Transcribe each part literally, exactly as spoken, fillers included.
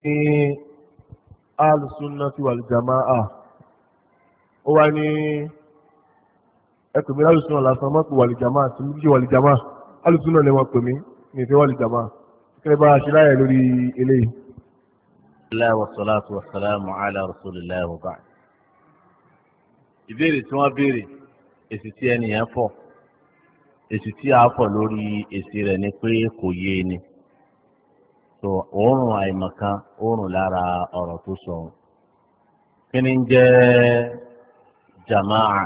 ní al-sunnah wal jamaa'ah ó wá ní ẹkùn mi al-sunnah lásán mọ́pù wal jamaa'ah tí mo jẹ́ wal jamaa'ah al-sunnah ni wọ́n pè mí ní ìfẹ́ wal jamaa'ah kí ni bá a ṣe láyẹ̀ lórí eléyìí. alhamdulillah wa salatu wa salamu ala rasulillah wa ba'd. ìbéèrè tí wọ́n béèrè èsì tí ẹnìyẹn fọ̀ èsì tí a fọ̀ lórí èsì rẹ̀ ni pé kò yé ni so òórùn àìmọ̀kan òórùn lára ọ̀rọ̀ tó sọ kí ni ń jẹ́ jama'a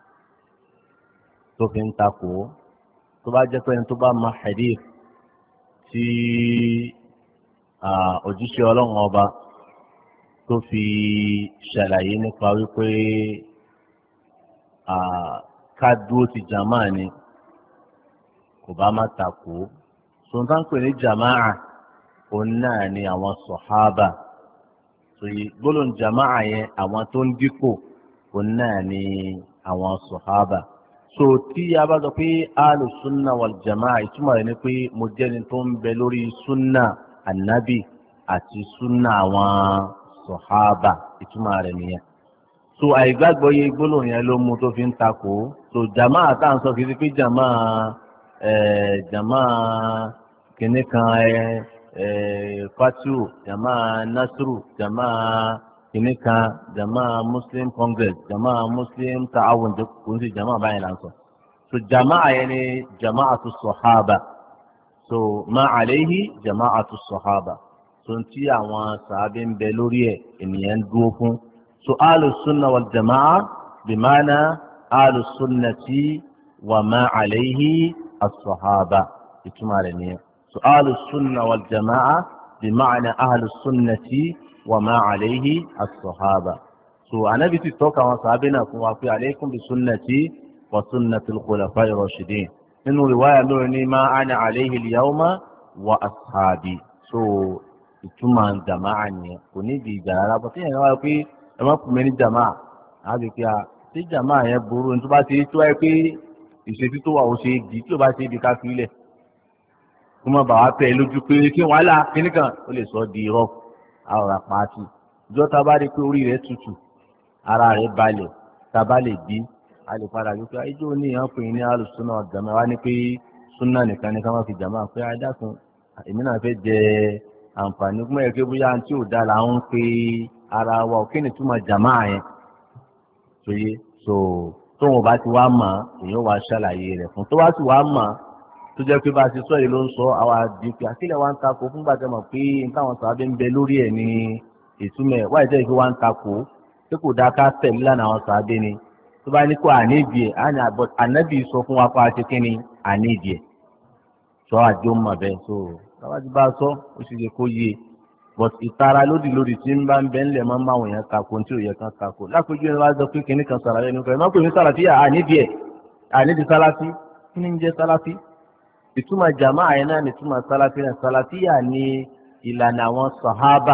tó fi ń takò tó bá jẹ́ pé ẹni tó bá mọ hadith tí òjíṣẹ́ ọlọ́run ọba tó fi ṣàlàyé nípa wípé ká dúró ti jama'a ni kò bá má takò sọ̀tà ń pè ní jama'a òun náà ni àwọn sọ̀hábà sòyí gbólóhùn jama'a yẹn àwọn tó ń dípò òun náà ni àwọn sọ̀hábà so tí a bá sọ pé alu sunna wal jama'a ìtumọ̀ rẹ̀ ni pé mo jẹ́ni tó ń bẹ lórí sunna anabi àti sunna àwọn sọ̀hábà ìtumọ̀ rẹ̀ nìyẹn so àìgbàgbọ́ yẹ gbólóhùn yẹn ló mú tó fi ń takò so jama'a tá à ń sọ kìí pé jama'a ẹ̀ jama'a kìnnì kan ẹ̀ Fatiu, Jama'a Nasru, Jama'a kìnìkan, Jama'a Muslim Congress, Jama'a Muslim Ta'awun kò sí Jama'a báyìí là ń sọ. So Jama'a yẹn ni Jama'atu Sahaba. So ma alayhi Jama'atu Sahaba. So n tí àwọn sàábé ń bẹ lórí ẹ̀ ènìyàn ń dúró fún. So Ahlus Sunnah wal Jama'a bimana Ahlus Sunnati wa ma alayhi as-Sahaba. Ìtumọ̀ rẹ̀ nìyẹn. So ahlus sunna wal jama'a bi ma'na ahlus sunnati wa ma alayhi as-sahaba. So anabi ti tọ́ka àwọn sàábé náà fún wa pé alaykum bi sunnati wa sunnati al-khulafa'i rashidin. Nínú riwaya lórí ní ma ana alayhi al-yawma wa ashabi. So ìtumọ̀ jama'a nìyẹn kò ní di ìjà rárá bọ́ sí yẹn wá pé ẹ má kùn mí ní jama'a àbí pé a tí jama'a yẹn burú ní tó bá ti tó ẹ pé ìṣètí tó wà ó ṣe é di tí ó bá ṣe é di ká fi ilẹ̀ kó má bàa wá pẹ́ lójú pé kí wọ́n á là kíní kan ó lè sọ di irọ́ àròrà pàtì ìjọ tá a bá rí i pé orí rẹ̀ tutù ara rẹ̀ balẹ̀ tá a bá lè bí a lè padà wípé ijó ní ìyàn pè ní alùsùnà ọ̀dàmẹ́ wá ní pé súnà nìkan ní ká má fi jàmá pé adákun èmi náà fẹ́ jẹ àǹfààní kúmọ̀ yẹ kí bóyá tí ò dára ń pe ara wa ò kí ni túmọ̀ jàmá yẹn sóye so tóun bá ti wá mọ̀ èèyàn wá ṣàlàyé rẹ̀ fún tó bá sì wá mọ̀ tó jẹ́ pé bá a ti sọ yìí ló ń sọ àwa àdìpẹ́ àkílẹ̀ wa ń takò fún gbàgbẹ́ mọ̀ pé nǹkan sàábẹ́ ń bẹ lórí ẹ̀ ní ìtumẹ̀ wáyé jẹ́ ìfi wa ń takò pé kò dáa ká tẹ̀lé lánàá àwọn sàábẹ́ ni tó bá ní kó àníbi ẹ̀ àní àbọ̀ ànábì sọ fún wa pa àti kínní àníbi ẹ̀ sọ àjọ mọ̀ bẹ́ẹ̀ so bàbá ti bá a sọ ó sì yẹ kó yé but ìtara lódì lódì tí ń bá ń bẹ́ ńlẹ̀ máa ń bá àwọn èèyàn takò tí ò yẹ kán takò lápèjú ẹni wá sọ pé kínní kan sàlàyé nípa ẹ̀ má pè ní sàlàfí àníbi ẹ̀ àníbi sàlàfí kí ni ń jẹ́ sàlàfí ìtumọ̀ jama'a yẹn náà ní ìtumọ̀ sàlàfí náà sàlàfíyà ní ìlànà àwọn sàhábà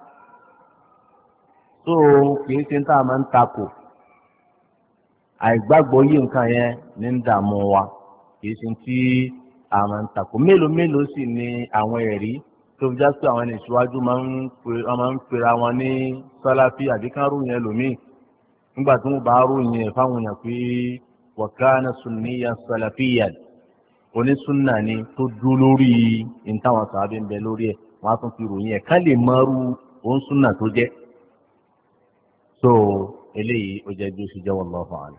tó kìí ṣe ń tà máa ń takò àìgbàgbọ́ yìí nǹkan yẹn ní ń dààmú wa kìí ṣe tí a máa ń takò mélòó mélòó sì ni àwọn ẹ̀rí tó fi já sí àwọn ẹni ìṣíwájú máa ń pera wọn ní sàlàfí àbíkárù yẹn lòmíì nígbà tí wọ́n bá rú yẹn fáwọn èèyàn pé wa kana sunniyan salafiyyan onísúnà ni tó dúró lórí ìtàwọn sàábé ń bẹ lórí ẹ̀ wọ́n á tún fi ròyìn ẹ̀ ká lè mọrú onísúnà tó jẹ́ so eléyìí ó jẹ́ bí ó ṣe jẹ́ wallahu a'lam.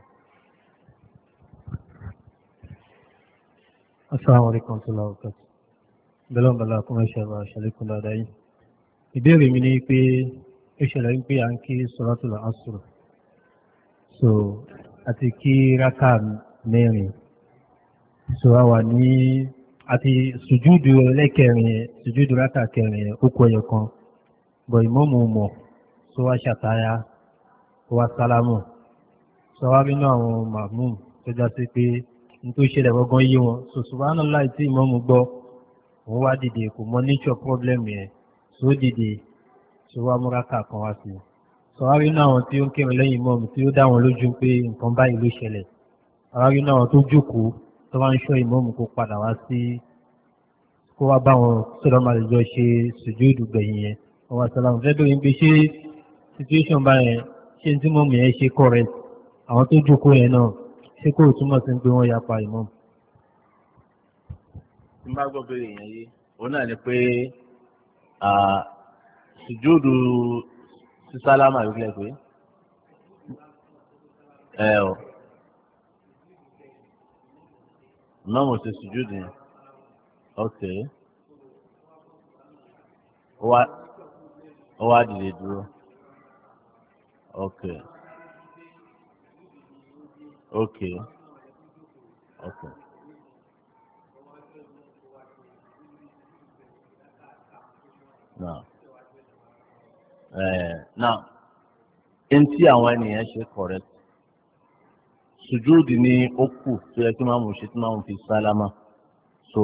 Assalamu alaikum wa rahmatullahi wa barakatuh. bẹ́lẹ̀ ń bẹ̀rẹ̀ àkọ́mọ̀ ìṣẹ̀lẹ̀ àṣàlékún dáadáa yìí. ìbéèrè mi ni pé ó ṣẹlẹ̀ ń pé à ń kí suratul asr so àti kí rákà mẹ́rin so a wà ní àti sùjúdù ẹlẹ́kẹrin sùjúdù rákà kẹrin ó kọ ẹyọ kan bọ̀ ìmọ̀mù mọ̀ so wá ṣàtàyà wá sálámù so wá nínú àwọn màmú tó já sí pé n tó ṣẹlẹ̀ gbọ́ngàn yé wọn so subhanallah tí ìmọ̀mù gbọ́ òun wá dìde kò mọ nature problem yẹn so dìde so wá mú rákà kan wá sí so wá nínú àwọn tí ó ń kírun lẹ́yìn ìmọ̀mù tí ó dá wọn lójú pé nǹkan báyìí ló ṣẹlẹ̀ wá nínú àwọn tó jókòó tó bá ń ṣọ́ ìmọ̀mù kó padà wá sí kó wá bá wọn sọ́dọ̀ máa lè jọ ṣe sùjúdù gbẹ̀yìn yẹn ọwọ́ àsálàmù fẹ́ lóyún pé ṣé situation báyẹn ṣé tí mọ́mù yẹn ṣe correct àwọn tó jókòó yẹn náà ṣé kò túmọ̀ sí pé wọ́n yapa ìmáàmù. tí n bá gbọ́ bẹ́ẹ̀ yẹn yé òun náà ni pé sùjúdù sísálámà yóò kílẹ̀ pé ẹ ọ ìmáàmù ṣe sùjúdù yẹn ok ó wá ó wá dìde dúró ok ok ok. Now, eh, now, ntí àwọn ènìyàn ṣe correct. Sùjúdì ni ó kù tó yẹ kí máa mú ṣe tí máa mú fi sálámà. So,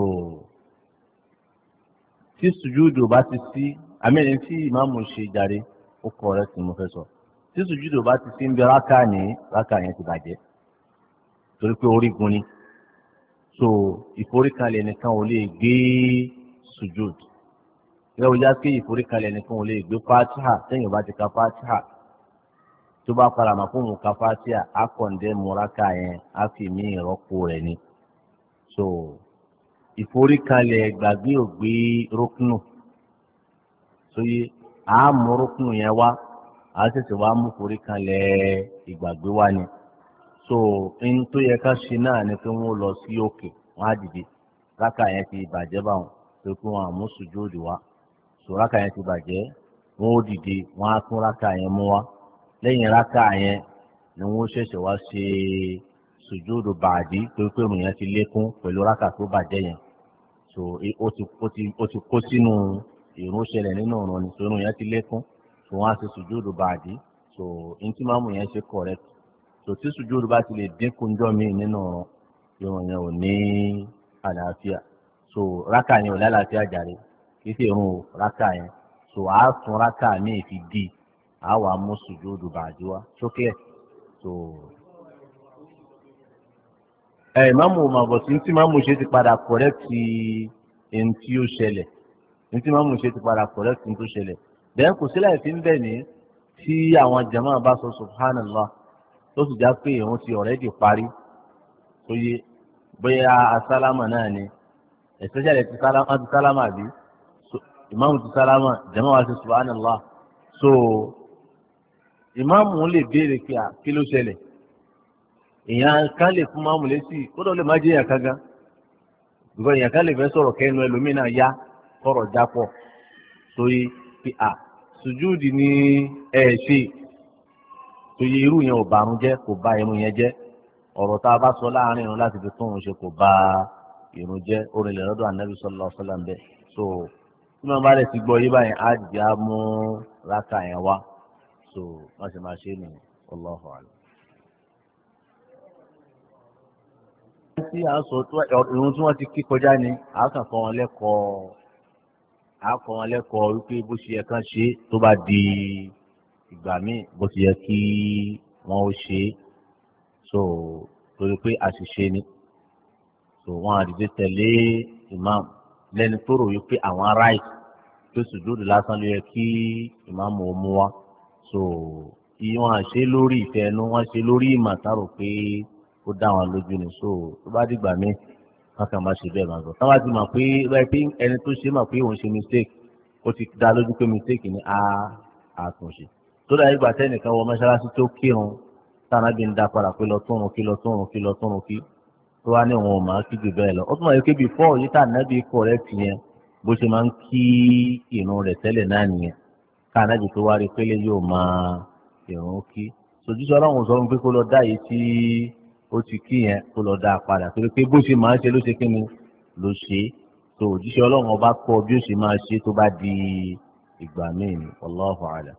tí sùjúdì ò bá ti sí, àmì tí ìmáàmù ṣe jàre ó correct ni mo fẹ́ sọ. Tí sùjúdì ò bá ti sí ń bẹ rákà ní rákà yẹn ti bàjẹ́. Torí pé orígun ni. So, ìforíkalẹ̀ nìkan ò lè gbé sùjúdì. Yóò yá pé ìforíkalẹ̀ nìkan ò lè gbé fatiha sẹ́yìn bá ti ka fatiha tó bá fara mọ́ fún mu ka fatiha á kọ̀ǹdẹ́ múraka yẹn á fi mí ìrọ́pò rẹ̀ ni. so ìforíkalẹ̀ gbàgbé ò gbé rókùnù sóyè á mú rókùnù yẹn wá á ṣẹ̀ṣẹ̀ wá mú ìforíkalẹ̀ ìgbàgbé wá ni. so n tó yẹ ká ṣe náà ni pé wọ́n lọ sí òkè wọ́n á dìde rákà yẹn ti bàjẹ́ báwọn pé kí wọ́n àmú sùjúdì wá. so rákà yẹn ti bàjẹ́ wọ́n ó dìde wọ́n á tún rákà yẹn mú wá lẹ́yìn rákà yẹn ni wọ́n ṣẹ̀ṣẹ̀ wá ṣe sùjúdù bàdí pé pé òun yẹn ti lékún pẹ̀lú rákà tó bàjẹ́ yẹn. so ó ti ó ti ó ti kó sínú ìrun ṣẹlẹ̀ nínú ọ̀run ni so irun yẹn ti lékún so wọ́n á ṣe sùjúdù bàdí so ntí máàmù yẹn ṣe correct. so tí sùjúdù bá ti lè dínkù ńjọ́ míì nínú ọ̀run irun yẹn ò ní àlàáfíà so rákà yẹn ò lálàáfíà jàre kìí ṣe irun rákà yẹn so àá tún rákà míì fi di àá wàá mú sùjúdù bàdí wá sókè so. ẹ ìmáàmù màbọ̀ tí ntí máàmù ṣe ti padà kọ̀rẹ́tì ẹni tí ó ṣẹlẹ̀ ntí máàmù ṣe ti padà kọ̀rẹ́tì ẹni tó ṣẹlẹ̀ bẹ́ẹ̀ kò sílẹ̀ tí ń bẹ̀ ní tí àwọn jàmáà bá sọ subhanallah tó sì já pé òun ti ọ̀rẹ́dì parí tó yé bóyá asálámà náà ni especially ti sálámà ti sálámà bí ìmáàmù ti sálámà jàmáà wá sí subhanallah so ìmáàmù lè béèrè pé à kí ló ṣẹlẹ̀ èèyàn kan lè fún máàmù létí kódà ó lè má jẹ́ èèyàn kan gan because èèyàn kan lè fẹ́ sọ̀rọ̀ kẹ́nu ẹlòmínà yá kọ̀rọ̀ jápọ̀ sórí pé à sùjúùdì ni ẹ ṣe sóye irú yẹn ò bàrún jẹ́ kò bà irun yẹn jẹ́ ọ̀rọ̀ tá a bá sọ láàrin irun láti fi tún òun ṣe kò bà irun jẹ́ orin lè lọ́dọ̀ ànábì sallallahu alaihi wasallam bẹ́ẹ̀ so tí wọ́n bá lè ti gbọ́ yí báyìí á jẹ́ á mú rákà yẹn wá so wọ́n sì máa ṣe é nìyẹn Allahu a'lam. tí a sọ irun tí wọ́n ti kí kọjá ni a kàn kọ́ wọn lẹ́kọ̀ọ́ a kọ́ wọn lẹ́kọ̀ọ́ wípé bó ṣe yẹ kán ṣe tó bá di ìgbà míì bó ṣe yẹ kí wọ́n ó ṣe é so torí pé àṣìṣe ni so wọ́n àdìdé tẹ̀lé imam lẹ́ni tó rò wípé àwọn right tó sùjúdù lásán ló yẹ kí imam ò mú wá so wọ́n àṣe lórí ìfẹ́ ẹnu wọ́n ṣe lórí ìmọ̀ tárò pé ó dá wọn lójú ni so tó bá dìgbà míì wọn kàn máa ṣe bẹ́ẹ̀ máa sọ táwọn ti mọ̀ pé báyìí pé ẹni tó ṣe mọ̀ pé òun ṣe mistake ó ti dá lójú pé mistake ni a àtúnṣe tó dà ìgbà tẹ́nìkan wọ mọ́ṣáláṣí tó kírun táwọn àbí ń dá padà pé lọ túnrun kí lọ túnrun kí lọ túnrun kí tó wá ní òun ò máa kí jù bẹ́ẹ̀ lọ ó tún mọ̀ yìí pé before yìí tà nábì correct yẹn bó ṣe máa ń kí ìrun rẹ̀ tẹ́lẹ̀ náà nìyẹn ká nábì tó wá rí pélé yóò máa ìrun kí sojúṣe ọlọ́run sọ pé kó lọ dá yìí tí ó ti kí yẹn kó lọ dá a padà torí pé bó ṣe máa ń ṣe ló ṣe kí ni ló ṣe é tó òjíṣẹ́ ọlọ́run ọba kọ́ bí ó ṣe máa ṣe tó bá di ìgbà míì ni Allahu a'lam.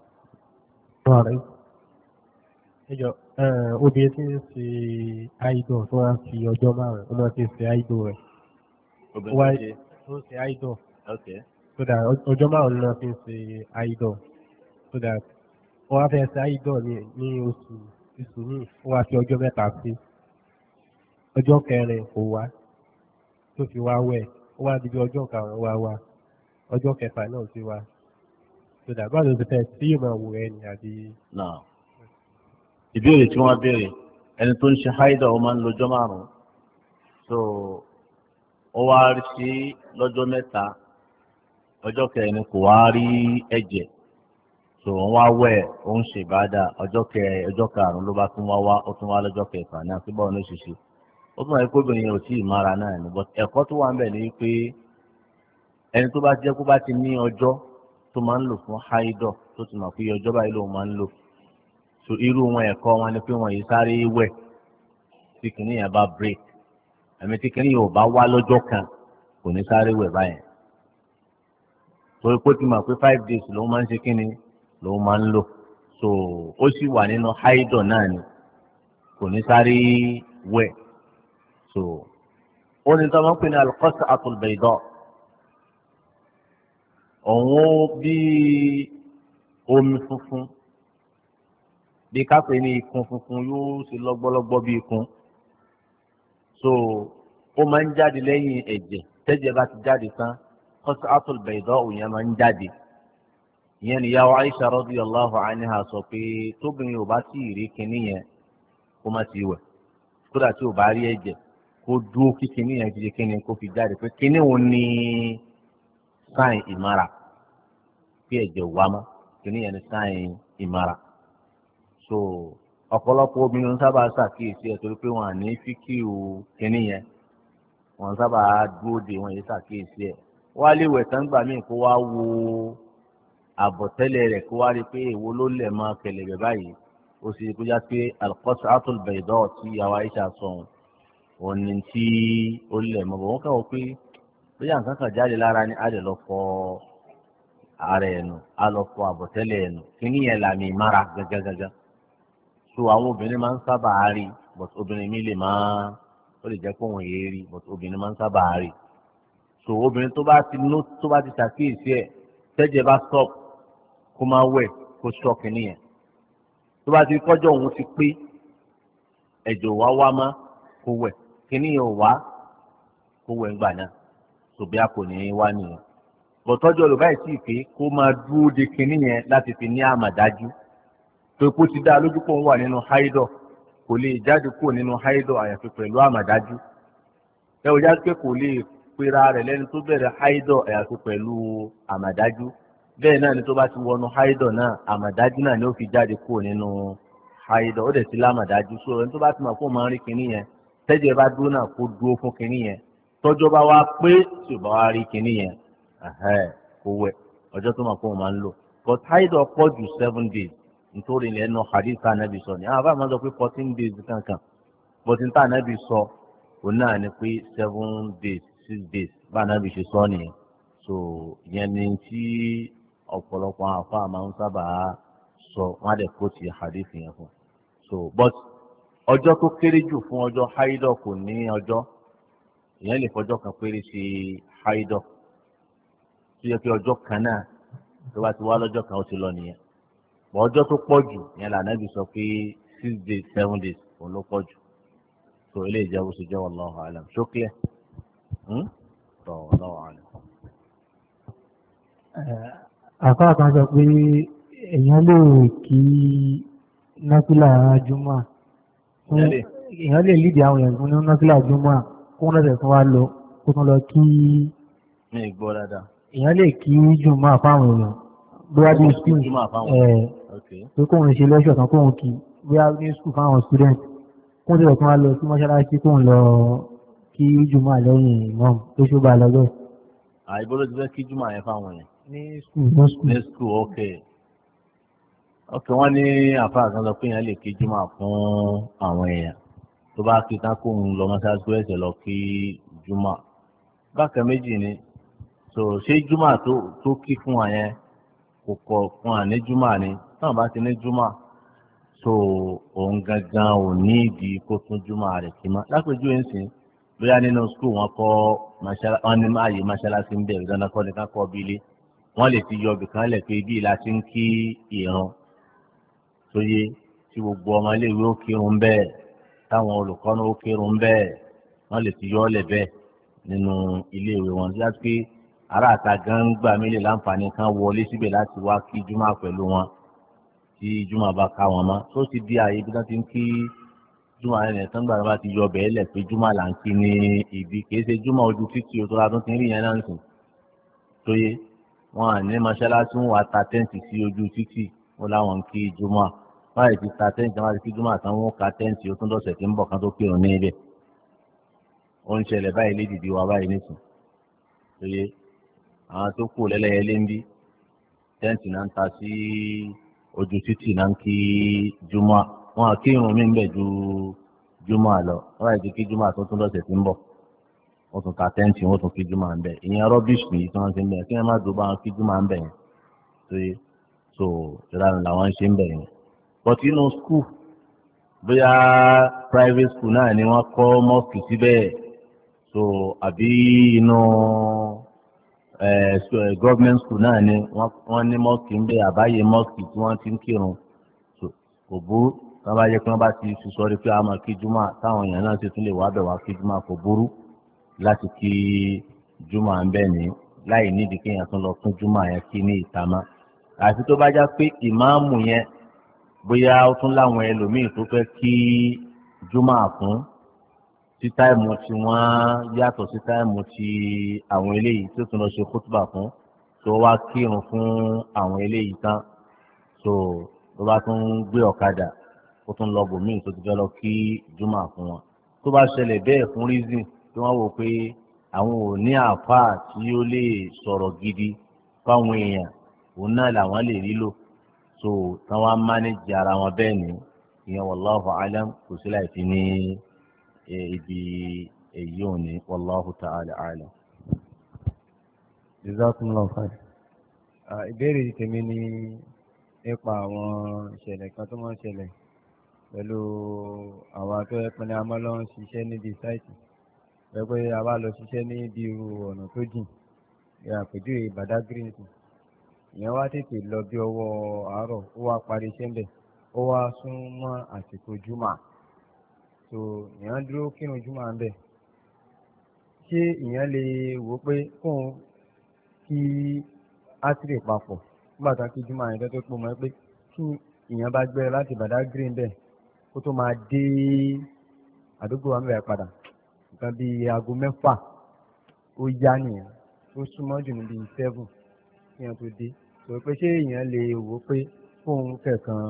ẹjọ obìnrin tí ń ṣe idol tó wá fi ọjọ́ márùn-ún ó máa ti ṣe idol rẹ̀ obìnrin tó ń ṣe idol okay so that ọjọ́ márùn-ún náà fi ń ṣe idol so that wọ́n á fẹ́ ṣe idol ní ní oṣù oṣù míì wọ́n á fi ọjọ́ mẹ́ta sí ọjọ́ kẹrin kò wá tó fi wá wẹ̀ ó wá di bí ọjọ́ karùn-ún wá wá ọjọ́ kẹfà náà ti wá tó dàgbà ló ti fẹ́ tí yóò máa wò ẹ́ ní àbí. náà ìbéèrè tí wọ́n béèrè ẹni tó ń ṣe haida ó máa ń lọ́jọ́ márùn-ún so ó wá rí sí lọ́jọ́ mẹ́ta ọjọ́ kẹrin kò wá rí ẹ̀jẹ̀ so wọ́n wá wẹ̀ ó ń ṣe ìbádà ọjọ́ kẹ ọjọ́ karùn-ún ló bá tún wá wá ó tún wá lọ́jọ́ kẹfà náà síbọ̀ ní òṣìṣẹ́ ó tún wáyé kóbìnrin yẹn ò tí ì mára náà ní but ẹ̀kọ́ tó wà ń bẹ̀ ni pé ẹni tó bá jẹ́ kó bá ti ní ọjọ́ tó máa ń lò fún haidọ̀ tó ti mọ̀ pé ọjọ́ báyìí lòun máa ń lò so irú wọn ẹ̀kọ́ wọn ni pé wọn yìí sáré wẹ̀ tí kìnìún yẹn bá break àmì tí kìnìún yẹn ò bá wá lọ́jọ́ kan kò ní sáré wẹ̀ báyẹn torí pé ó ti mọ̀ pé five days lòun máa ń ṣe kíni lòun máa ń lò so ó sì wà nínú haidọ̀ náà ni kò ní sáré wẹ̀ so ó ní tí wọ́n pè ní al-qas'atul bayda òun bí omi funfun bí kápẹ́ ní ikùn funfun yóò ṣe lọ́gbọ́lọ́gbọ́ bí ikùn so ó máa ń jáde lẹ́yìn ẹ̀jẹ̀ tẹ́jẹ̀ bá ti jáde tán qas'atul bayda òyìn máa ń jáde ìyẹn ni yàwó Aisha radiyallahu anha sọ pé tóbìnrin ò bá tí ì rí kinní yẹn kó má ti wẹ̀ kódà tí ò bá rí ẹ̀jẹ̀ kó dúró kí kinní yẹn ti di kinní kó fi jáde pé kinní òun ní sáìn ìmára kí ẹ̀jẹ̀ wá mọ́ kinní yẹn ní sáìn ìmára so ọ̀pọ̀lọpọ̀ obìnrin sábà ṣàkíyèsí ẹ̀ torí pé wọ́n à ní fíkìú kinní yẹn wọ́n sábà dúró de wọ́n yìí ṣàkíyèsí ẹ̀ wọ́n á lè wẹ̀ tán gbà míì kó wá wo àbọ̀tẹ́lẹ̀ rẹ̀ kó wá rí pé èwo ló lẹ̀ mọ́ kẹlẹ̀bẹ̀ báyìí ó sì kó já pé al-qas'atul bayda tí yàwá Aisha sọ̀hún òní tí ó lẹ̀ mọ́ bọ̀ wọ́n kàn wọ́n pé bóyá nǹkan kan jáde lára ni á lè lọ fọ ara ẹ̀ nù á lọ fọ àbọ̀tẹ́lẹ̀ ẹ̀ nù kí níyẹn làmì ìmára gágágágá so àwọn obìnrin máa ń sábà rí but obìnrin mi lè máa ó lè jẹ́ pé òun yéé rí but obìnrin máa ń sábà rí so obìnrin tó bá ti nó tó bá ti ṣàkíyèsí ẹ̀ tẹ́jẹ̀ bá stop kó máa wẹ̀ kó ṣọ́ọ̀kì nìyẹn tó bá ti kọ́jọ́ òun ti pé ẹ̀jẹ̀ wá wá má kó wẹ̀ kíní yẹn ò wá kó wẹ̀ ńgbà náà tó bí a kò ní í wá nìyẹn bọ̀tọ́jọ́ ló báyìí sì pé kó máa dúró de kíní yẹn láti fi ní àmàdájú tó kó ti dá lójú pọ̀ ń wà nínú haidọ̀ kò lè jáde kúrò nínú haidọ̀ àyàfi pẹ̀lú àmàdájú ẹ ò já pé kò lè pera rẹ̀ lẹ́ni tó bẹ̀rẹ̀ haidọ̀ àyàfi pẹ̀lú àmàdájú bẹ́ẹ̀ náà ni tó bá ti wọnú haidọ̀ náà àmàdájú náà ni ó fi jáde kúrò nínú haidọ̀ ó dẹ̀ ti lámàdájú so ẹni tó bá ti mọ̀ kó máa ń rí kinní yẹn tẹ́jẹ̀ bá dúró náà kó dúró fún kinní yẹn tọ́jọ́ bá wá pé tí ò bá wá rí kinní yẹn kó wẹ̀ ọjọ́ tó mọ̀ kó máa ń lò but haidọ̀ pọ̀ ju seven days nítorí ilẹ̀ ẹnu hadith anabi sọ ni àwọn afáàmọ́ sọ pé fourteen days kankan but níta anabi sọ òun náà ni pé seven days six days bá anabi ṣe sọ nìyẹn so ìyẹn ni tí ọ̀pọ̀lọpọ̀ àwọn afáà máa ń sábà sọ wọ́n á dẹ̀ kó ti hadith yẹn fún so but ọjọ́ tó kéré jù fún ọjọ́ haidọ̀ kò ní ọjọ́ ìyẹn lè fọjọ́ kan péré ṣe haidọ̀ tó yẹ kí ọjọ́ kan náà tó bá ti wá lọ́jọ́ kan ó ti lọ nìyẹn bọ̀ ọjọ́ tó pọ̀ jù yẹn lànàbì sọ pé six days seven days òun ló pọ̀ jù so eléyìí jẹ́ bó ṣe jẹ́ wallahu alam ṣó clear tọ́ wallahu alam. àfáà kan sọ pé èèyàn lè kí náfìlà júmọ́ èèyàn lè lídìí àwọn èèyàn fún náfìlà júmọ́ kó wọ́n lọ́sẹ̀ fún wa lọ kó tún lọ kí mi gbọ́ dáadáa. èèyàn lè kí júmọ́ fáwọn èèyàn bóyá bí skul pé kóun ṣe lẹ́ṣọ̀ kan kóun kí bóyá ní skul fáwọn student kóun tẹ̀lé fún wa lọ sí mọ́ṣáláṣí kóun lọ kí júmọ́ lẹ́yìn imam tó ṣó bá lọ bẹ́ẹ̀. àìbó ló ti fẹ́ kí júmọ́ yẹn fáwọn yẹn. ní skul ní skul. ní skul ok ok wọ́n ní àfáà kan sọ pé yẹn lè kí júmọ́ fún àwọn èèyàn tó bá kí tán kóun lọ mọ́ṣáláṣí ẹ̀sẹ̀ lọ kí júmọ́ bákan méjì ni so ṣé júmọ́ tó tó kí fún wa yẹn kò kọ̀ fún wa ní júmọ́ ni táwọn bá ti ní júmọ́ so òun gangan ò ní ìdí kó tún júmọ́ rẹ̀ kí mọ́ lápèjúwe ń sìn bóyá nínú skul wọn kọ́ wọn ní ààyè mọ́ṣáláṣí ń bẹ̀rẹ̀ dandan kọ́ ni ká kọ́ bí ilé wọ́n lè ti yọ ibìkan lẹ̀ pé bí ìlà ti ń kí ìran tó yé tí gbogbo ọmọ iléèwé ó kírun bẹ́ẹ̀ táwọn olùkọ́ náà ó kírun bẹ́ẹ̀ wọ́n lè ti yọ ọ́ lẹ̀ bẹ́ẹ̀ nínú iléèwé wọn láti pé ará àta gan gbà mí lè láǹfààní kan wọlé síbẹ̀ láti wá kí júmọ̀ pẹ̀lú wọn tí júmọ̀ bá ká wọn mọ́ tó ti di ààyè bí wọ́n ti ń kí júmọ̀ rẹ̀ tán gbàgbọ́ bá ti yọ bẹ́ẹ̀ lẹ̀ pé júmọ̀ là ń kí ní ibi kìí ṣe júmọ̀ ojú títì o tó la tún ti ń rí yẹn náà sùn tó yé wọn à ní mọ́ṣáláṣí wọn wá ta tẹ́ǹtì sí ojú títì wọn láwọn ń kí júmọ̀ báyìí ti ta tẹ́ǹtì wọn ti kí júmọ̀ àtàwọn wọn ka tẹ́ǹtì o tún dọ̀sẹ̀ tí ń bọ̀ kan tó kírun ní ibẹ̀ ó ń ṣẹlẹ̀ báyìí lédìdí wa báyìí nísìn tó yé àwọn tó kù lẹ́lẹ́yẹlé ń bí tẹ́ǹtì náà ń ta sí ojú títì náà ń kí júmọ̀ wọn à kírun mí ń bẹ̀ ju júmọ̀ lọ wọn àìsí kí júmọ̀ tó tún lọ́sẹ̀ tí ń bọ̀ wọ́n tún ta tẹ́ǹtì wọ́n tún kí júmọ̀ ń bẹ̀ ìyẹn rọ́bìṣì nìyí tí wọ́n ti ń bẹ̀ kí wọ́n má dùn bá wọn kí júmọ̀ ń bẹ̀ yẹn tó yé so ìlànà làwọn ń ṣe ń bẹ̀ yẹn but inú skul bóyá private school náà ni wọ́n kọ́ mọ́ọ̀kì síbẹ̀ so àbí inú government school náà ni wọ́n ní mọ́ọ̀kì ń bẹ̀ àbáyé mọ́ọ̀kì tí wọ́n ti ń kírun so kò burú wọ́n bá yẹ kí wọ́n bá ti fi sọ pé a máa kí júmọ̀ táwọn èèyàn náà ti tún lè wá bẹ̀ wá kí júmọ̀ kò burú láti kí júmọ̀ ń bẹ̀ ní láì nídìí kéèyàn tún lọ fún júmọ̀ yẹn kí ní ìta mọ́ àti tó bá já pé ìmáàmù yẹn bóyá ó tún láwọn ẹlòmíì tó fẹ́ kí júmọ̀ fún tí táìmù tí wọ́n yàtọ̀ sí táìmù tí àwọn eléyìí tó tún lọ ṣe kútùbà fún tó wá kírun fún àwọn eléyìí tán so tó bá tún gbé ọ̀kadà ó tún lọ bòmíì tó ti fẹ́ lọ kí júmọ̀ fún wọn tó bá ṣẹlẹ̀ bẹ́ẹ̀ fún reason tí wọ́n wò pé àwọn ò ní àáfàá tí ó lè sọ̀rọ̀ gidi fáwọn èèyàn òun náà làwọn lè rí lò so táwọn á mánéjì ara wọn bẹ́ẹ̀ ni ìyẹn wallahu alam kò sí láì fi ní ibi èyí ò ní wallahu ta'ala alam. jazakumullahu khair. ìbéèrè tèmi ní nípa àwọn ìṣẹ̀lẹ̀ kan tó máa ń ṣẹlẹ̀ pẹ̀lú àwọn akẹ́kọ̀ọ́ pẹ̀lú amọ́lọ́ ń ṣiṣẹ́ níbi sáìtì pẹ̀pẹ́ a bá lọ ṣiṣẹ́ ní ibi irú ọ̀nà tó jìn àpèjúwe Badagry nìkan ìyẹn wá tètè lọ bí ọwọ́ àárọ̀ ó wá parí iṣẹ́ ńbẹ̀ ó wá sún mọ́ àsìkò júmọ̀ so ìyẹn dúró kírun júmọ̀ ńbẹ̀ ṣé ìyẹn lè wò pé kóun kí ásírì papọ̀ nígbà tó kí júmọ̀ yẹn tó pọ̀ mọ́ pé kí ìyẹn bá gbé láti Badagry ńbẹ̀ kó tó máa dé àdúgbò wa ńbẹ̀ padà nǹkan bíi aago mẹ́fà ó yá nìyẹn ó súnmọ́ jù ní bíi seven kí wọ́n tó dé sọ pé ṣé èèyàn lè wò pé fóun kẹ̀kan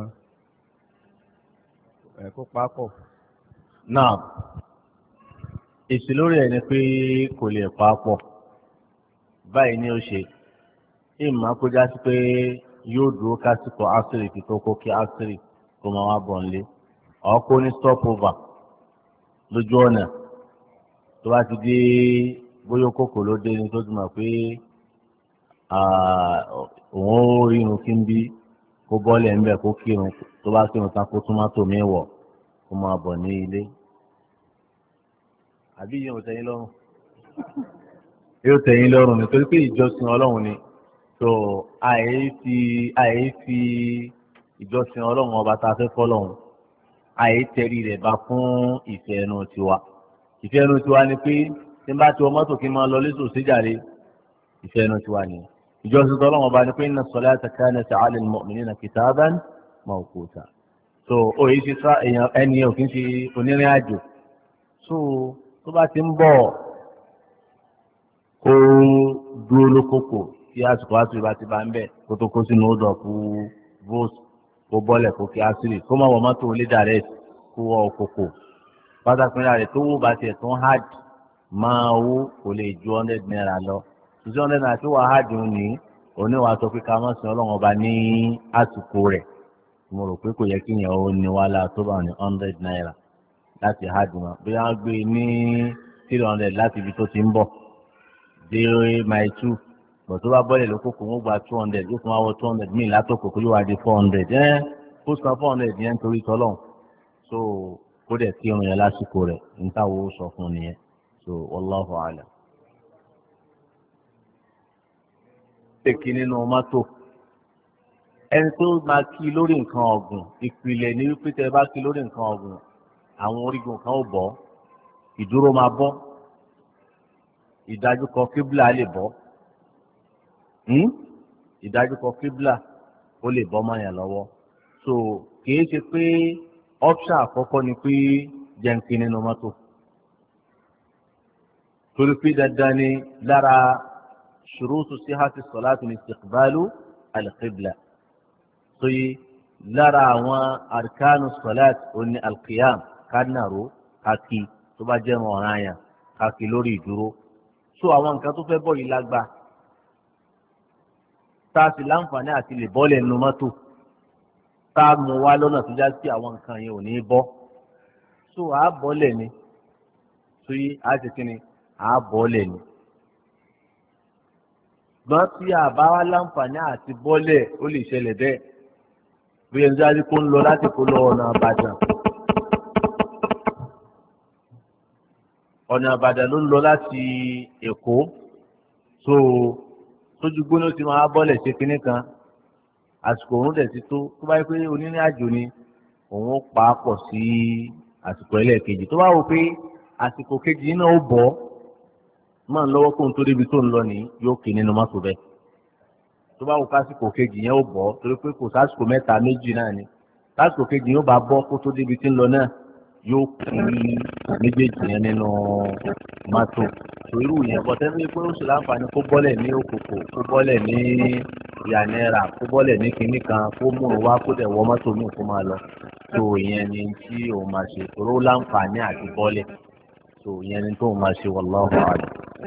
ẹ̀ kó papọ̀. náà èsì lórí ẹ̀ ni pé kò lè papọ̀ báyìí ni ó ṣe ìmọ̀ akójá sí pé yóò dúró kásìkò àṣírí kí tó kó kí àṣírí kó máa wá bọ̀ nílé ọkọ ní stop over lójú ọ̀nà tó bá ti dé bóyá kókò ló dé ní tó ti mọ̀ pé òun ó rírun kí n bí kó bọ́ọ̀lì ẹ̀ ń bẹ̀ kó kírun tó bá kírun tán kó túmọ́tò mi wọ̀ kó máa bọ̀ ní ilé. àbí yẹn ò tẹ́yìn lọ́rùn yóò tẹ́yìn lọ́rùn nítorí pé ìjọsìn ọlọ́run ni tó àyè fi àyè fi ìjọsìn ọlọ́run ọba tá a fẹ́ fọ́lọ́run àyè tẹ̀rí rẹ̀ bá fún ìfẹ́ ẹnu tiwa ìfẹ́ ẹnu tiwa ni pé tí n bá ti wọ mọ́tò kí n máa lọ lẹ́sọ̀ síjàre ìfẹ́ ẹnu tiwa ni ìjọsìn tọ́lọ́run ọba ni pé inna salata kanat ala al-mu'minina kitaban mawquta so òye ti sá èèyàn ẹni ò kí ń ṣe onírìn àjò so tó bá ti ń bọ̀ kó dúró lókòkò tí àsìkò àsìrì bá ti bá ń bẹ̀ kó tó kó sínú ó dọ̀ kú vote kó bọ́lẹ̀ kó kí àsìrì kó má wọ mọ́tò olé direct kó wọ òkòkò pátákó rẹ̀ tó wó bá tiẹ̀ tó ń hard máa wó kò lè ju hundred naira lọ two hundred naira tí wàá hard ń ní oníwàá sọ pé ká má sin ọlọ́run ọba ní àsìkò rẹ̀ mo rò pé kò yẹ kí yẹn ó ní wàhálà tó bá ní hundred naira láti hard wọn bí wọ́n gbé ní three hundred láti ibi tó ti ń bọ̀ dé my two bọ̀ tó bá bọ́lẹ̀ lókòkò wọ́n gba two hundred yóò tún wá wọ two hundred míì látòkò kó yóò wá di four hundred ẹ́ kó san four hundred yẹn nítorí tọ́lọ́hún so kó dẹ̀ kí irun yẹn lásìkò rẹ̀ níta wo sọ fún nìyẹn so wallahu a'lam. èkì nínú mọ́tò ẹni tó máa kí lórí nǹkan ọ̀gùn ìpìlẹ̀ ní wípé tẹ́ bá kí lórí nǹkan ọ̀gùn àwọn orígun kan ò bọ́ ìdúró máa bọ́ ìdájúkọ kíbla lè bọ́ ìdájúkọ kíbla ó lè bọ́ mọ́ yẹn lọ́wọ́ so kìí ṣe pé option àkọ́kọ́ ni pé jẹ́ǹkì nínú mọ́tò torí pé dandan ni lára ṣurutu sihati salati ní istiqbalu al-qibla so yìí lára àwọn arkanu salat oní alqiyam kánàró kàkì tó bá jẹ́ ọ̀ràn àyàn kàkì lórí ìdúró so àwọn nǹkan tó fẹ́ bọ̀ yìí lágbá tá a sì láǹfààní àti lè bọ́lẹ̀ nínú mọ́tò tá a mú wá lọ́nà tó já sí àwọn nǹkan yẹn ò ní bọ́ so àá bọ́lẹ̀ ni so yìí àá ṣe kí ni àá bọ́lẹ̀ ni gbọ́n tí a bá wá láǹfààní àti bọ́lẹ̀ ó lè ṣẹlẹ̀ bẹ́ẹ̀ bí ẹni tó dájú kó ń lọ láti kó lọ ọ̀nà Ìbàdàn ọ̀nà Ìbàdàn ló ń lọ láti Èkó so tójú gbóná ti máa bọ́lẹ̀ ṣe kinní kan àsìkò òun dẹ̀ ti tó tó bá yẹ pé onírìn àjò ni òun ó pa á pọ̀ sí àsìkò ẹlẹ́ẹ̀kejì tó bá wò pé àsìkò kejì náà ó bọ̀ máa ń lọ́wọ́ kóhun tó débi tó ń lọ ní yóò kì nínú mọ́tò bẹ́ẹ̀ tó bá wò kásìkò kejì yẹn ó bọ̀ torí pé kò sásìkò mẹ́ta méjì náà ni sásìkò kejì yóò bá bọ́ kó tó débi tí ń lọ náà yóò kì méjèèjì yẹn nínú mọ́tò irú yẹn bọ́tẹ́ pé ó sì láǹfààní kó bọ́lẹ̀ ní òkòkò kó bọ́lẹ̀ ní ìyànẹ́ra kó bọ́lẹ̀ ní kinní kan kó mú un wá kó dẹ̀ wọ mọ́tò míì kó máa lọ tó ìyẹn ni tí òun máa ṣe toró láǹfààní àti bọ́lẹ̀ tó ìyẹn ni tó òun máa ṣe wallahu a'lam.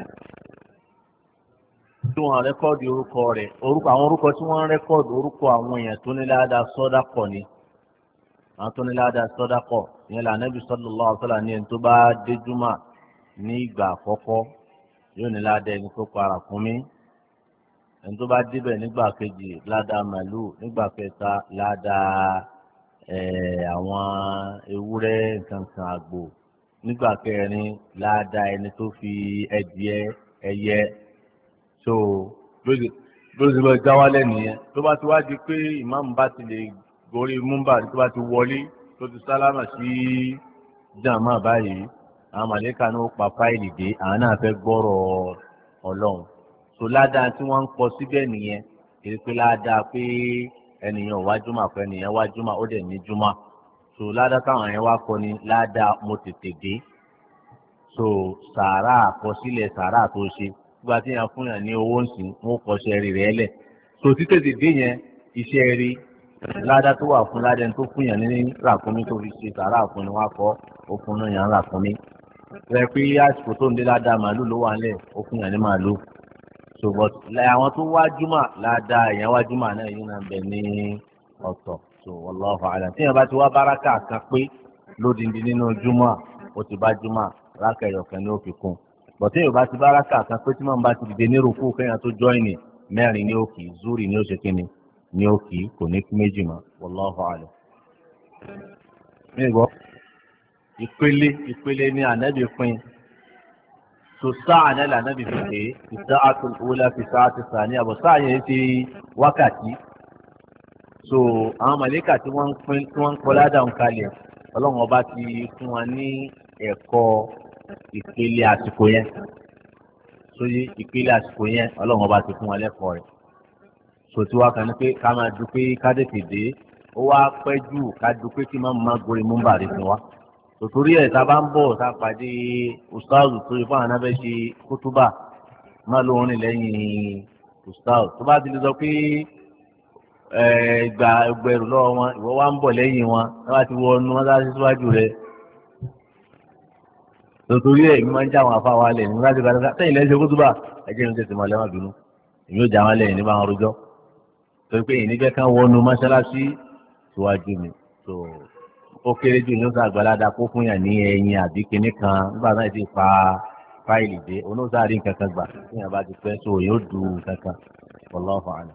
tí wọ́n rẹ́kọ́ọ̀dù orúkọ rẹ̀ orúkọ àwọn orúkọ tí wọ́n rẹ́kọ́ọ̀dù orúkọ àwọn èèyàn tó ní ládàá sọ́dákọ̀ ni àwọn tó ní ládàá sọ́dákọ̀ ìyẹn là Ànábì sallallahu alaihi wasallam ní ẹni tó bá dé júmọ̀ ní ìgbà àkọ́kọ́ yóò ní ládàá ẹni tó para fún mi ẹni tó bá débẹ̀ nígbà kejì ládàá màlúù nígbà kẹta ládàá àwọn ewúrẹ́ nǹkan kan àgbò nígbà kẹrin ládàá ẹni tó fi ẹdìẹ ẹyẹ so ló ti lọ já wálẹ̀ nìyẹn tó bá ti wá di pé ìmáàmù bá ti lè gorí múmbà tó bá ti wọlé tó ti sálámà sí jàmá báyìí àwọn màlẹ́kà náà pa fáìlì dé àwọn náà fẹ́ gbọ́rọ̀ ọlọ́run so ládàá tí wọ́n ń kọ síbẹ̀ nìyẹn kìí pé ládàá pé ẹnìyàn wá jùmọ̀ àpò ẹnìyàn wá jùmọ̀ ó dẹ̀ ní jùmọ̀ so ládàá káwọn yẹn wá kọ ni ládàá mo tètè dé so sàárà àkọsílẹ̀ sàárà tó ṣe nígbà tí yẹn fún yàn ní owó ń sìn wọn kọ iṣẹ́ rí rẹ̀ lẹ̀ so títètè dé yẹn iṣẹ́ rí ládàá tó wà fún ládàá tó fún yàn ní ràkúnmí tó fi ṣe sàárà fún ni wọ́n kọ́ ó fún náà yàn ràkúnmí rẹ̀ pé àsìkò tó ń dé ládàá màálù ló wà nílẹ̀ ó fún yàn ní màálù so but àwọn tó wá júmọ̀ ládàá èèyàn wá júmọ̀ náà yìí náà bẹ̀ ní ọ̀tọ̀ so wallahu a'lam tí yẹn bá ti wá báràkà kan pé lódìndín nínú júmọ̀ ó ti bá júmọ̀ rákà ẹ̀yọ̀kan ní ó fi kún but tí yẹn bá ti báràkà kan pé tí mọ̀ bá ti dìde ní rúkú kẹ́yìn tó jọ́ìnì mẹ́rin ní òkì zúrì ní ó ṣe kíni ní òkì kò ní kí méjì mọ́ wallahu a'lam. ìpele ìpele ní ànábì pín so sáà náà lànàbì fi pé ìsáàtò òwúlà fi sáàtò sàní àbọ̀ sáà yẹn ti wákàtí so àwọn màlẹ́kà tí wọ́n ń pín tí wọ́n ń kọ́ ládàá kalẹ̀ ọlọ́run ọba ti fún wa ní ẹ̀kọ́ ìpele àsìkò yẹn so ìpele àsìkò yẹn ọlọ́run ọba ti fún wa lẹ́kọ̀ọ́ rẹ̀ so tí wàá kàn ní pé ká máa dúpẹ́ ká tètè dé ó wá pẹ́ jù ká dúpẹ́ kí má má gorí múmbàrí fún wa tòtòrí ẹ̀ tá a bá ń bọ̀ tá a pàdé ustaazu tó yẹ fún àwọn abẹ́ ṣe kútúbà má ló ń rìn lẹ́yìn ustaazu tó bá ti lè sọ pé gba ẹgbẹ̀rún lọ́wọ́ wọn ìwọ wá ń bọ̀ lẹ́yìn wọn tá a bá ti wọ ọnu wọn láti síwájú rẹ̀ tòtòrí ẹ̀ mi máa ń já àwọn afá wa lẹ̀ nígbà tí wọ́n bá sẹ́yìn lẹ́yìn ṣe kútúbà ẹ̀jẹ̀ mi tètè máa lẹ́wọ̀n bínú èmi ò já wọn lẹ́yìn nígbà wọn rojọ́ torí pé ìníbẹ̀ kan wọnú mọ́ṣáláṣí síwájú mi so ó kéré jù ní oṣù àgbàládà kó fún yàn ní ẹyin àbí kinní kan nígbà náà ti fa fáìlì dé onóòsàárì nǹkan kan gbà tí yàn bá ti pẹ́ so yóò du nǹkan kan wallahu a'lam.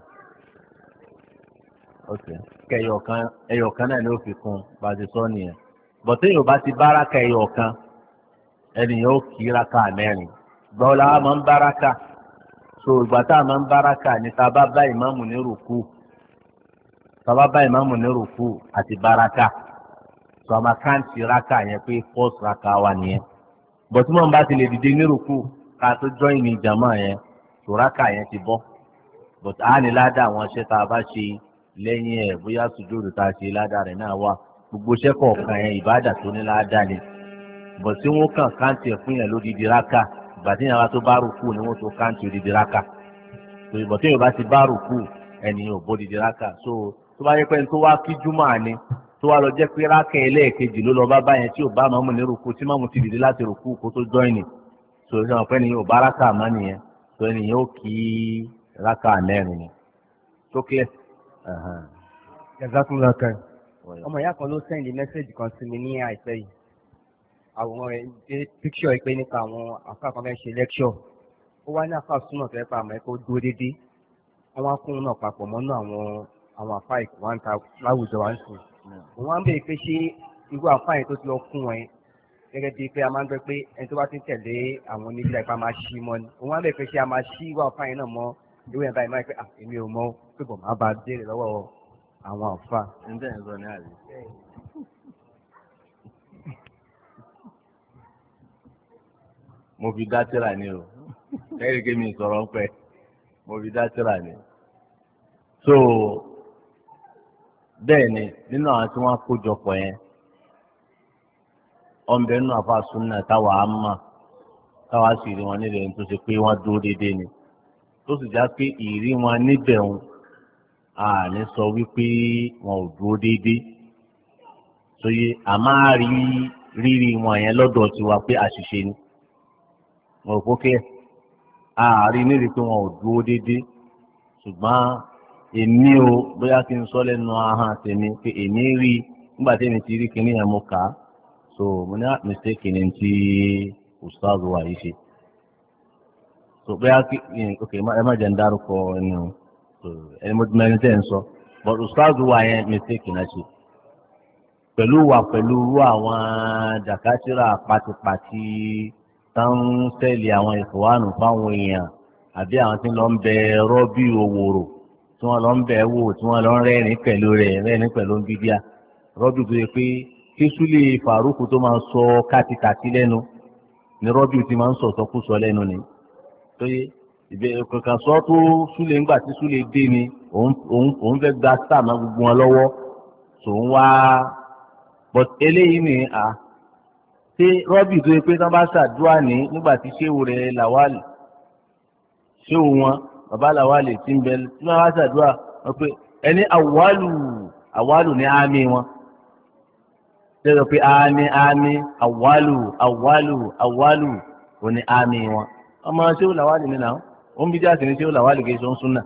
ok kẹyọkan ẹyọkan náà ló fi kún bá a ti sọ nìyẹn bọ̀tẹ́ yóò bá ti báraka ẹyọkan ẹnìyàn ó kí raka mẹ́rin gbọ́lá máa ń báraka so ìgbà tá a máa ń báraka ní tá a bá bá ìmáàmù ní rùkú tá a bá bá ìmáàmù ní rùkú àti báraka so àmà káǹtì raka yẹn pé first raka wa nìyẹn bọ̀tí mọ̀ n bá ti lè dìde ní rùkú ká tó join ní jàmá yẹn so raka yẹn ti bọ́ but a ní ládàá àwọn iṣẹ́ tá a bá ṣe lẹ́yìn ẹ̀ bóyá sùjúdù tá a ṣe ládàá rẹ̀ náà wà gbogbo iṣẹ́ kọ̀ọ̀kan yẹn ìbádà tó ní ládàá ni but tí wọ́n kàn káǹtì ẹ̀ fún yẹn lódìdí rákà ìgbà tí yàrá tó bá rùkú ni wọ́n tó káǹtì òdìdí rákà so ìbọn tí yorùbá ti bá rùkú ẹnìyàn ò bódìdí rákà so tó bá yẹ pé tó wá kí júmọ̀ àní tó wá lọ jẹ́ pé rákà ẹlẹ́ẹ̀kejì ló lọ bá báyẹn tí ò bá mọ́mù ní rùkú tí mọ́mù ti dìde láti rùkú kó tó jọ́ìnì so ìṣẹ́ pé ẹnìyàn ò bá rákà mọ́ nìyẹn so ẹnìyàn ò kí rákà mẹ́rin ni tó clear. jazakumullahu khair. ọmọ ìyá kan ló sẹ́ndì mẹ́sẹ̀gì kan sí mi ní àìpẹ́ yìí àwòrán rẹ̀ dé píkṣọ̀ pé nípa àwọn àfáà kan fẹ́ ṣe lẹ́kṣọ̀ ó wá ní àfáà súnmọ̀ tó yẹ pa àmọ́ ẹ̀kọ́ dúró déédéé wọ́n wá kún un náà papọ̀ mọ́nú àwọn àwọn àfáà ìkú wá ń ta láwùjọ wá ń sùn. òun wá ń bèèrè pé ṣé irú àfáà yẹn tó ti lọ kún wọn gẹ́gẹ́ bíi pé a máa ń gbé pé ẹni tó bá ti ń tẹ̀lé àwọn oníbílà ìpá máa ṣí mọ́ ni òun wá ń bèèrè pé ṣé a máa ṣí irú àfáà yẹn náà mọ́ ìwé ẹ̀ báyìí máa ń pẹ́ èmi ò mọ̀ pé bọ̀ máa bá a béèrè lọ́wọ́ àwọn àfáà. ǹjẹ́ ẹ̀ sọ ní àlè. mo fi dá tírà ni o ẹ̀rí kí mi sọ̀rọ̀ ń pẹ́ mo fi dá tírà ni. so bẹ́ẹ̀ ni nínú àwọn tí wọ́n kó jọpọ̀ yẹn ọ̀nbẹ nínú àfa súnà táwa á mà táwa sì rí wọn nílẹ̀ tó ṣe pé wọ́n dúró déédéé ni tó sì já pé ìrí wọn níbẹ̀ wọn àní sọ wípé wọn ò dúró déédéé sóye àmọ́ àrí rírì wọn yẹn lọ́dọ̀ tiwa pé àṣìṣe ni wọn ò kókè àárí níbi pé wọn ò dúró déédéé ṣùgbọ́n èmi o bóyá kí n sọ lẹ́nu ahọ́n tèmi pé èmi rí nígbà tí èmi ti rí kinní yẹn mo kà á so mo ní mistake ni ti ustaz wa yìí ṣe so bóyá kí ok ẹ má jẹ́ ń dárúkọ ẹni o ẹni mo ti mẹ́rin tẹ́ ń sọ but ustaz wa yẹn mistake náà ṣe pẹ̀lú wà pẹ̀lú irú àwọn dàkátìrà pátipàti táwọn sẹ́ẹ̀lì àwọn ìfowópamọ́ fáwọn èèyàn àbí àwọn tí lọ ń bẹ rọ́bì òwòrò tí wọ́n lọ ń bẹ wò tí wọ́n lọ ń rẹ́rìn pẹ̀lú rẹ̀ rẹ́rìn pẹ̀lú bídíà rọ́bì tó yẹ pé kí súlè fàrúkù tó máa ń sọ kátikàti lẹ́nu ni rọ́bì ti máa ń sọ sọkúsọ lẹ́nu ni tó yẹ ìbẹ̀ kankan sọ tó súlè ńgbà tí súlè dé ni òun fẹ́ gba sáà máa gbogbo wọn lọ́wọ́ tòun wá but eléyìí ni à ṣé rọ́bì tó yẹ pé tí wọ́n bá ṣàdúrà ní nígbà tí ṣéwù rẹ̀ làwálì ṣéwù wọn bàbá làwálì ti ń bẹ tí wọ́n bá ṣàdúrà wọ́n pé ẹni àwálù àwálù ní àmì wọn lẹ́yìn pé àmì àmì àwálù àwálù àwálù ò ní àmì wọn ọmọ ṣéwù làwálì nínú àwọn ó ń bí díà sí ní ṣéwù làwálì kì í ṣe ń súnà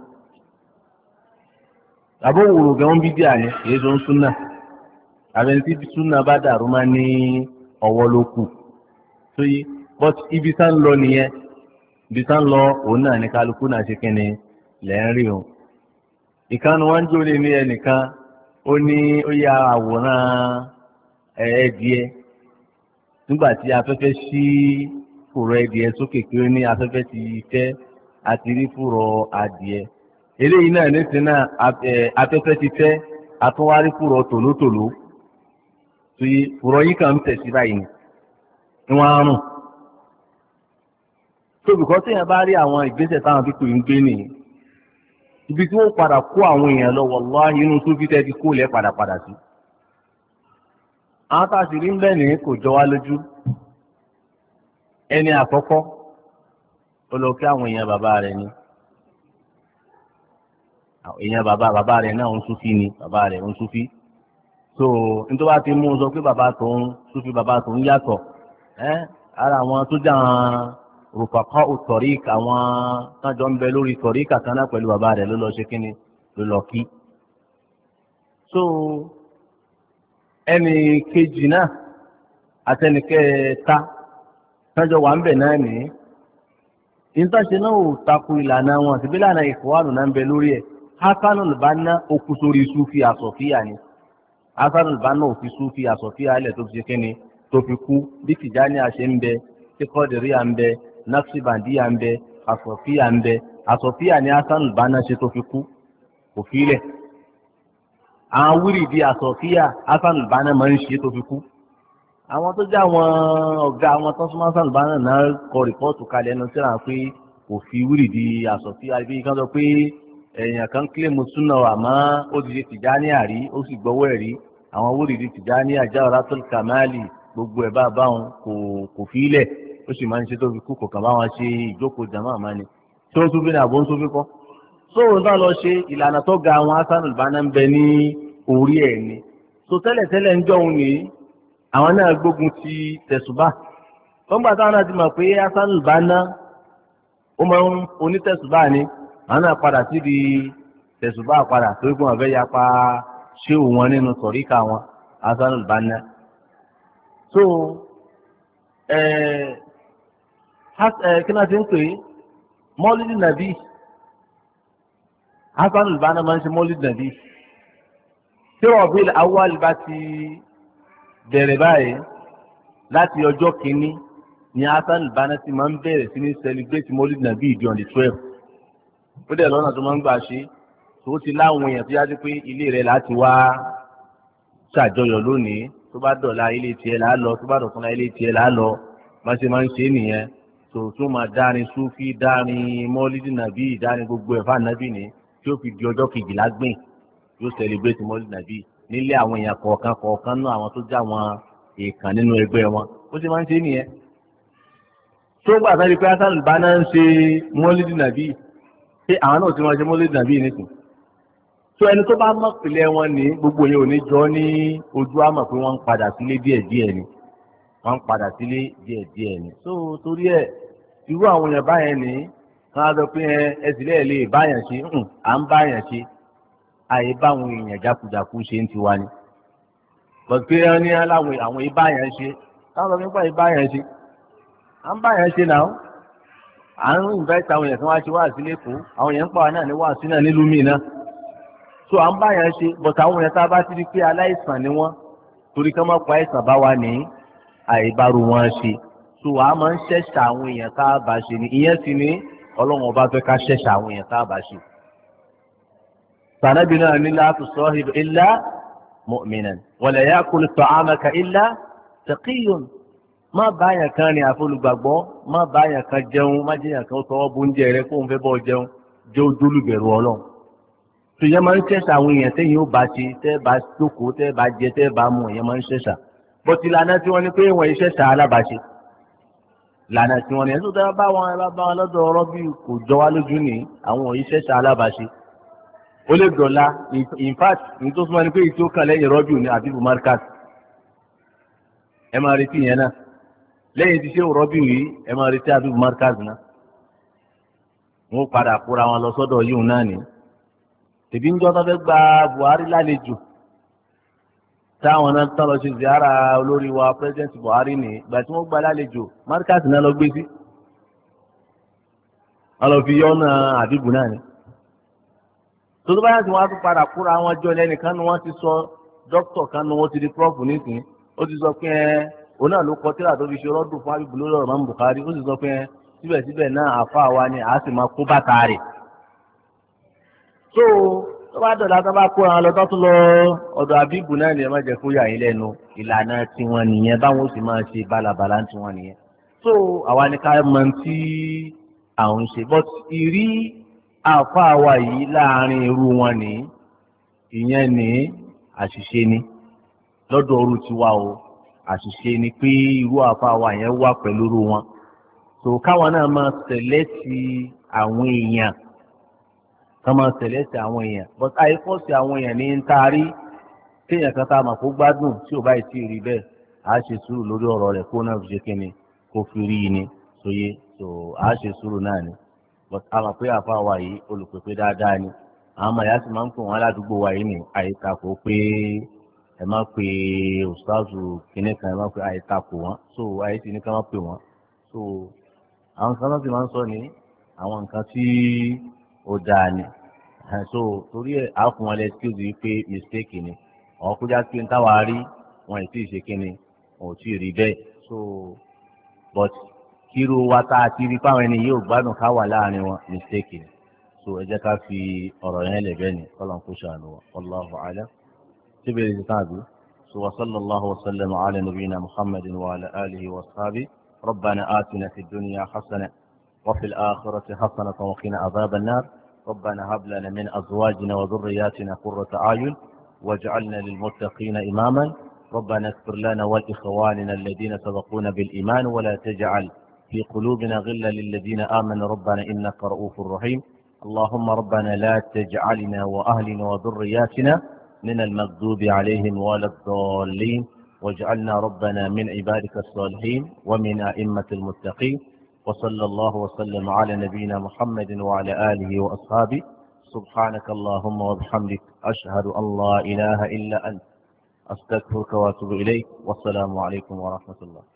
àbó wòrò gẹ́ ń bí díà ní kì í ṣe ń súnà àbẹ̀ntí súnà bá dàrú máa ní ọwọ́ ló kù tó yí but ibi tá ń lọ nìyẹn ibi tá ń lọ òun náà ní kálukú náà ṣe kínni lẹ́ ń rí o ìkànnì wọn ń jó lé ní ẹnìkan ó ní ó ya àwòrán ẹ̀ẹ́dìẹ nígbà tí afẹ́fẹ́ sí fùrọ̀ ẹ̀dìẹ sókè pé ó ní afẹ́fẹ́ ti fẹ́ àti rí fùrọ̀ adìẹ eléyìí náà nísìnyí náà afẹ́fẹ́ ti fẹ́ àtúnwárí fùrọ̀ tòlótòló tó yí fùrọ̀ yìí kàn ń tẹ̀sí báyìí ni wọ́n á rùn tóbi kan téèyàn bá rí àwọn ìgbésẹ̀ táwọn pípé ń gbé nìyí ibi tí wọ́n padà kó àwọn èèyàn lọ wàláhì inú tó fi tẹ́tí kó lẹ́ padà padà sí. àwọn tá a sì rí ń bẹ́ẹ̀ ní kò jọ wá lójú ẹni àkọ́kọ́ ó lọ kí àwọn èèyàn bàbá rẹ̀ ni èèyàn bàbá bàbá rẹ̀ náà ń súfí ni bàbá rẹ̀ ń súfí so nítorí wàá ti mú un sọ pé bàbá tó ń súfí bàbá tó ń yàtọ̀ ẹ́ ara àwọn tó jà ń rùpàkọ́ òtọ̀rík àwọn tájọ ń bẹ lórí tọ̀rík àkànná pẹ̀lú bàbá rẹ̀ ló lọ ṣe kíni ló lọ kí. so ẹnì kejì náà àtẹnìkẹta tájọ wà ń bẹ̀ náà ní ìtàṣe náà ò takò ìlànà wọn àti bí ìlànà ìfọwọ́nù náà ń bẹ lórí ẹ̀ Hasanul Banna okú sórí sufi àsọ̀fíà ni Hasanul Banna òfin sufi àsọ̀fíà ilẹ̀ tó fi ṣe kíni tó fi kú bí Tìjàní àṣẹ ń bẹ tí Kọ́dìríyà ń bẹ Naqshbandiya ń bẹ àsọ̀fíà ń bẹ àsọ̀fíà ni Hasanul Banna ṣe tó fi kú kò fílẹ̀ àwọn wíìrìdì àsọ̀fíà Hasanul Banna máa ń ṣe tó fi kú àwọn tó jẹ́ àwọn ọ̀gá àwọn tó súnmọ́ Hasanul Banna náà kọ rìpọ́ọ̀tù kalẹ̀ ẹnu síra pé kò fi wíìrìdì àsọ̀fíà bí kan sọ pé èèyàn kan kílèmù súnà àmọ́ ó ti ṣe tìjáni àrí ó sì gbọ́wọ́ ẹ̀rí àwọn wúrìdì tìjáni Jawharatul Kamali gbogbo ẹ̀ bá báwọn kò kò fi ilẹ̀ ó sì máa ń ṣe tó fi kú kò kàn bá wọn ṣe ìjókòó jàmá àmá ni tó ń súnfí ní àbó ń súnfí kọ́ sóòrùn náà lọ ṣe ìlànà tó ga àwọn Hasanul Banna ń bẹ ní orí ẹ̀ ni so tẹ́lẹ̀tẹ́lẹ̀ ń jọ òun nìyí àwọn náà gbógun ti tẹ̀sùbá wọ́n gbà táwọn náà ti mọ̀ pé Hasanul Banna ó máa ń onítẹ̀sùbá ni àwọn náà padà sí di tẹ̀sùbá padà torí pé wọ́n fẹ́ yapa ṣéwù wọn nínú tọ̀ríkà wọn Hasanul Banna so ẹ ẹ kí náà ti ń pè é mọ́lídì nàbí Hasanul Banna máa ń ṣe mọ́lídì nàbí tí Rabiul Awwal bá ti bẹ̀rẹ̀ báyìí láti ọjọ́ kìíní ni Hasanul Banna ti máa ń bẹ̀rẹ̀ sí ní celebrate mọ́lídì nàbí ìdí on the twelve ó dẹ̀ lọ́nà tó máa ń gbà ṣe tó ti láwọn èèyàn tó yájú pé ilé rẹ̀ láti wá ṣàjọyọ̀ lónìí tó bá dọ̀la ilé tiẹ̀ là á lọ tó bá dọ̀túnla ilé tiẹ̀ là á lọ má ṣe máa ń ṣe nìyẹn tó tún máa dárin súfì dárin mọ́lídì nàbí dárin gbogbo ẹ̀fà nàbí ni tí ó fi di ọjọ́ kejìlá gbìn yóò celebrate mọ́lídì nàbí nílé àwọn èèyàn kọ̀ọ̀kan kọ̀ọ̀kan náà àwọn tó já wọn èèkàn nínú ẹgbẹ́ wọn ó ṣe máa ń ṣe nìyẹn tó gbà sáré pé Hasanul Banna ń ṣe mọ́lídì nàbí ṣé àwọn náà ti máa ṣe mọ́lídì nàbí nìsín tó ẹni tó bá mọ̀ pìlẹ̀ wọn ní gbogbo yẹn ò ní jọ ní ojú àmọ̀ pé wọ́n ń padà sílé díẹ̀díẹ̀ ni wọ́n ń padà sílé díẹ̀díẹ̀ ni tó torí ẹ̀ irú àwọn èèyàn báyẹn ní wọ́n á sọ pé ẹ sì lẹ́ẹ̀ lè báyàn ṣe à ń báyàn ṣe àyè báwọn èèyàn jákujàku ṣe ń tiwa ni bọ̀dé pé wọ́n ní aláwọ̀ àwọn ìbáyàn ṣe táwọn sọ nípa ìbáyàn ṣe à ń báyàn ṣe náà à ń invite àwọn èèyàn kan wá ṣe wá sílé kó àwọn èèyàn ń pa wá náà ní wá sí náà nílùú míì náà so à ń bá yẹn ṣe bọ̀tà àwọn yẹn tá a bá ti di pé aláìsàn ni wọ́n torí ká má pa àìsàn bá wa ní àìbárò wọn ṣe so à máa ń ṣẹ̀ṣà àwọn èèyàn tá a bá ṣe ni ìyẹn sì ni ọlọ́run ọba fẹ́ ká ṣẹ̀ṣà àwọn èèyàn tá a bá ṣe. sànàbí náà ní la tusahib illa mu'minan wala ya'kul ta'amaka illa taqiyyun má bá yẹn kan ní àfolùgbàgbọ́ má bá yẹn kan jẹun má jẹ́ yẹn kan tọwọ́ bó ń jẹ rẹ kó ń fẹ́ bọ́ jẹun jẹ́ ojúlùbẹ̀rù ọlọ́run tòyẹ máa ń ṣẹ̀ṣà àwọn èèyàn tẹ́yìn ó bá ṣe tẹ́ bá jókòó tẹ́ bá jẹ tẹ́ bá mu èèyàn máa ń ṣẹ̀ṣà bọ́tí lànà tí wọ́n ní pé wọ́n yìí ṣẹ̀ṣà alábàáṣe lànà tí wọ́n ní ẹ̀sùn tẹ́ bá wọn bá wọn lọ́dọ̀ ọ̀rọ̀ bí kò jọ wá lójú ní àwọn yìí ṣẹ̀ṣà alábàáṣe ó lè dọ̀la in fact ní tó súnmọ́ ni pé ìtó kan lẹ́yìn rọ́bì ní Habibu Markaz ẹ máa retí yẹn náà lẹ́yìn tí ṣé rọ́bì yìí ẹ máa retí Habibu Markaz náà wọ́n padà kóra wọn lọ sọ́dọ̀ yìí náà ni tèbí ń jọ́ tó fẹ́ gba Buhari lálejò táwọn náà tán lọ ṣe ziara olórí wa president Buhari ní ìgbà tí wọ́n gba lálejò Markaz náà lọ gbé sí wọ́n lọ fi yọ́nà àbíbù náà ni tó tó báyà tí wọ́n á tún padà kúra wọn jọ lẹ́nìkan ni wọ́n ti sọ dókítà kan ni wọ́n ti di prof nísìnyí ó ti sọ pé ẹ òun náà ló kọ tíra tó fi ṣe rọ́dùn fún àbíbù lórí ọ̀rọ̀ mọ́mú Buhari ó sì sọ pé síbẹ̀síbẹ̀ náà àfa wa ni àá sì máa kó bàtà rẹ̀ so tó bá dọ̀la tó bá kó àwọn lọ́tọ́ tó lọ ọ̀dọ̀ àbíbù náà ni ẹ má jẹ́ kó yà yín lẹ́nu ìlànà tiwọn nìyẹn báwọn ó sì máa ṣe bálabàlá tiwọn nìyẹn so àwa ni ká mọ tí àwọn ń ṣe but ìrí àfa àwa yìí láàrin irú wọn ní ìyẹn ní àṣìṣe ni lọ́dọ̀ ọrú tiwa o àṣìṣe ni pé irú àfa àwa yẹn wà pẹ̀lú irú wọn so káwọn náà máa tẹ̀lé ti àwọn èèyàn kama sẹlẹsẹ àwọn èèyàn but àìfọ́sí àwọn èèyàn ní ń taari téèyàn kan tá a mọ̀ kó gbádùn tí ò báyìí tí ì rí bẹ́ẹ̀ á ṣe sùúrù lórí ọ̀rọ̀ rẹ̀ kó náà fi ṣe kíni kó fi rí i ni sóye so á ṣe sùúrù náà ni but a mọ̀ pé àfa wa yìí olùpèpè dáadáa ni àwọn ọmọ ìyá sì máa ń pè wọ́n aládùúgbò wa yìí ní àìtakò pé ẹ má pe òṣùpáàzù kìnní kan ẹ má pe àìtakò wọn so àyè sì ní ká má pè wọ́n so àwọn kan náà sì máa ń sọ ní àwọn nǹkan tí ó dáa ni so torí ẹ á fún wọn lẹ skills yìí pé mistake ni àwọn kójá pé ń táwa rí wọn ì tí ì ṣe kíni wọn ò tí ì rí bẹ́ẹ̀ so but kíru wa tá a ti rí fáwọn ẹni yóò gbádùn ká wà láàrin wọn mistake ni so ẹ jẹ́ ká fi ọ̀rọ̀ yẹn lẹ̀ bẹ́ẹ̀ ni kọ́lọ́n kó ṣàánú wa wallahu a'lam síbẹ̀ ẹ̀ ṣe bí so wa sallallahu wa sallam ala nabiyyina muhammadin wa ala alihi wa sahbihi rabbana atina fid dunya hasana وفي الآخرة حسنة وقنا عذاب النار ربنا هب لنا من أزواجنا وذرياتنا قرة أعين واجعلنا للمتقين إماما ربنا اغفر لنا ولإخواننا الذين سبقونا بالإيمان ولا تجعل في قلوبنا غلا للذين آمنوا ربنا إنك رؤوف رحيم اللهم ربنا لا تجعلنا وأهلنا وذرياتنا من المغضوب عليهم ولا الضالين واجعلنا ربنا من عبادك الصالحين ومن أئمة المتقين وصلى الله وسلم على نبينا محمد وعلى آله وأصحابه سبحانك اللهم وبحمدك أشهد أن لا إله إلا أنت أستغفرك وأتوب إليك والسلام عليكم ورحمة الله.